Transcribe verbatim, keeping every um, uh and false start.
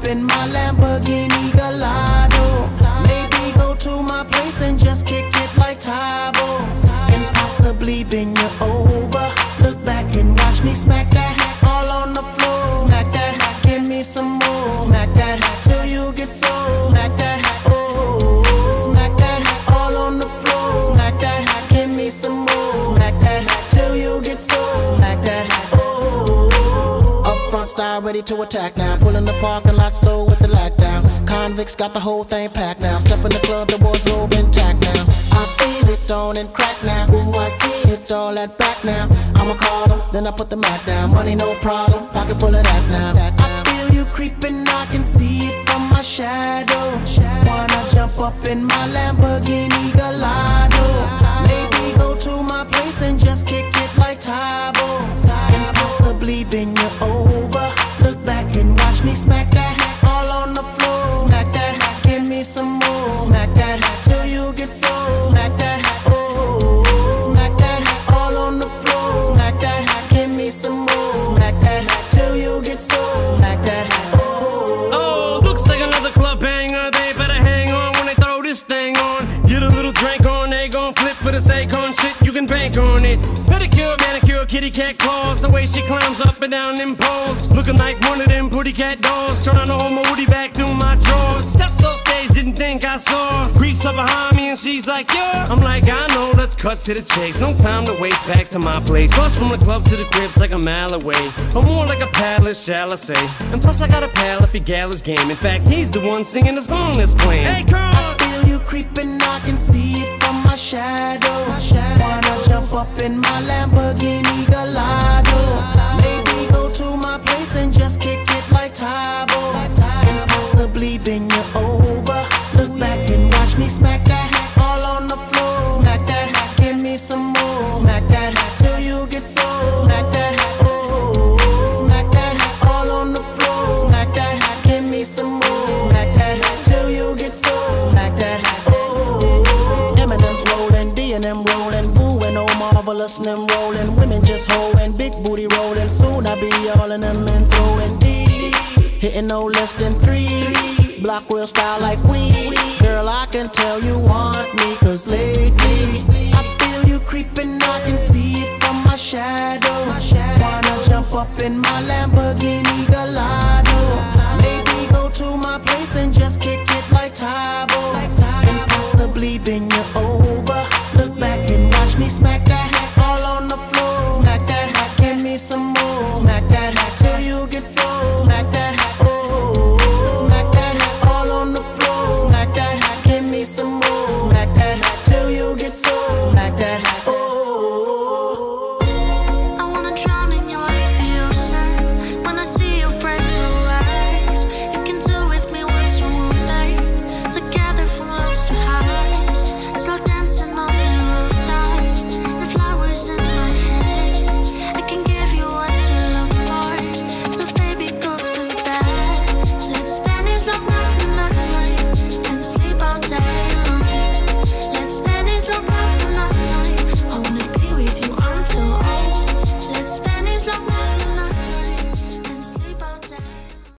in my Lamborghini Gallardo. Maybe go to my place and just kick it like Tybo, and possibly bend you over. Look back and watch me smack that all on the floor. Smack that, give me some more. Smack that till you get sore. Smack that, oh, smack that all on the floor. Smack that, give me some more. Smack that till you get sore. Smack that, oh. Up front style ready to attack now. Pulling the parking lot slow with the lockdown. Convicts got the whole thing packed now. Step in the club, the wardrobe intact now. I feel it on and crack now. Ooh, I see it's all that back now. I'ma call her, then I put the Mac down. Money no problem, pocket full of that now. I feel you creeping, I can see it from my shadow. Wanna jump up in my Lamborghini Gallardo. Maybe go to my place and just kick it like Tybo, and possibly bend you over. Look back and watch me smack that all on the floor. Smack that, give me some more. Smack that till you get sore. Smack that, oh, smack that all on the floor. Smack that, give me some more. Smack that till you get sore. Smack that, oh. Oh, looks like another club banger. They better hang on when they throw this thing on. Get a little drink on, they gon' flip for the Akon shit. You can bank on it. Pedicure, manicure, kitty cat claws. The way she climbs up and down them poles, looking like one of them pretty cat dolls. Trying to hold my woody back through my drawers. Steps off stage, didn't think I saw. Creeps up behind me and she's like, yeah. I'm like, I know, let's cut to the chase. No time to waste, back to my place. Plus from the club to the crib's like a mile away, or more like a palace, shall I say. And plus I got a pal if he gal his game. In fact, he's the one singing the song that's playing. Hey, girl! I feel you creeping, I can see it from my shadow. Wanna jump up in my Lamborghini Gallardo. Maybe go to my place and just kick it like Tybo, and possibly bend you over. Look back and watch me smack that all on the floor. Smack that, give me some more. Smack that till you get sore. Smack that, oh, smack that all on the floor. Smack that, give me some more. Smack that till you get sore. Smack that, oh. Eminem's rolling, D and M rolling, Boo and oh marvelous and them rolling. Women just hoeing, big booty rolling. Soon I be all in them and throwing D, hitting no less than three. Block real style like we. Girl, I can tell you want me, cause lately I feel you creeping, I can see it from my shadow. Wanna jump up in my Lamborghini Gallardo. Maybe go to my